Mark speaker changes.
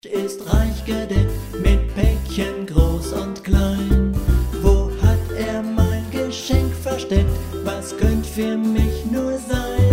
Speaker 1: Ist reich gedeckt mit Päckchen groß und klein. Wo hat er mein Geschenk versteckt? Was könnt für mich nur sein?